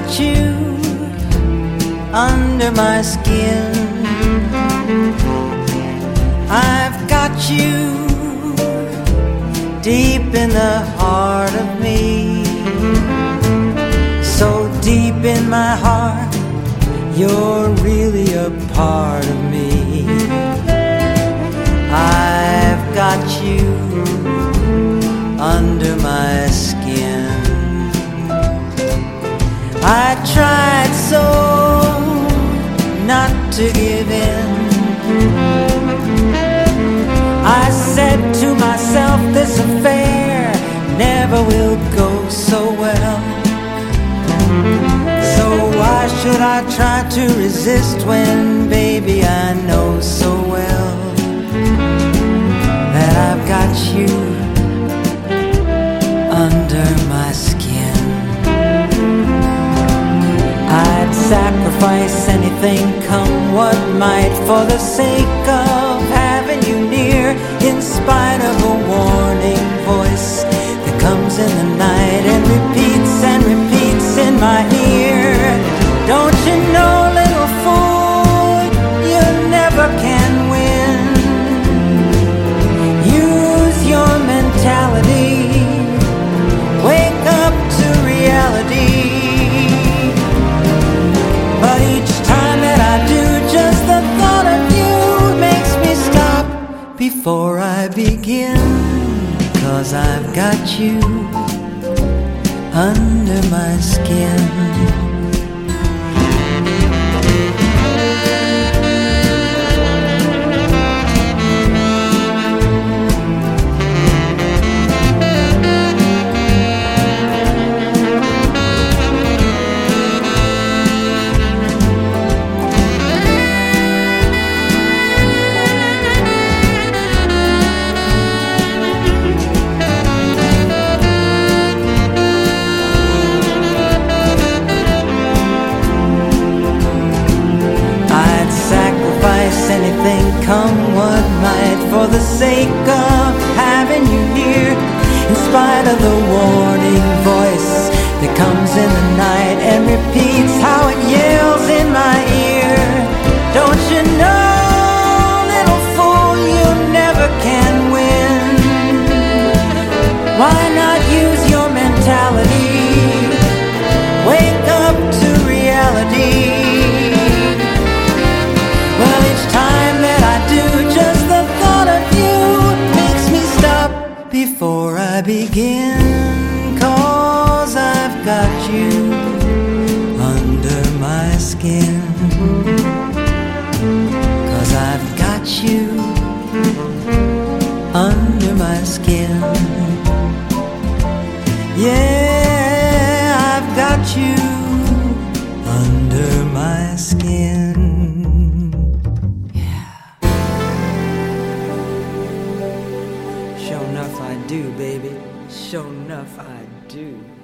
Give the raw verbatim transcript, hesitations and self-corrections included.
you under my skin. I've got you deep in the heart of me. So deep in my heart, you're really a part of me. I've got you under my skin. I tried so not to give in. I said to myself, this affair never will go so well. So why should I try to resist when, baby, I know so well that I've got you under my skin. I'd sacrifice anything, come what might, for the sake of having you near, in spite of a warning voice that comes in the night and repeats and repeats in my ear. Don't you know, little fool, you never can win. Use your mentality, wake up to reality. But each time that I do, just the thought of you makes me stop before I begin. 'Cause I've got you under my skin. Anything, come what might, for the sake of having you near, in spite of the warning voice that comes in the night and repeats how it yells in my ear. Don't you know, little fool, you never can win. Why not use your mentality, wake up to reality. Well, each time that I do, just the thought of you makes me stop before I begin. 'Cause I've got you under my skin. 'Cause I've got you under my skin. Yeah, I've got you under my skin. Sure enough I do, baby. Sure enough I do.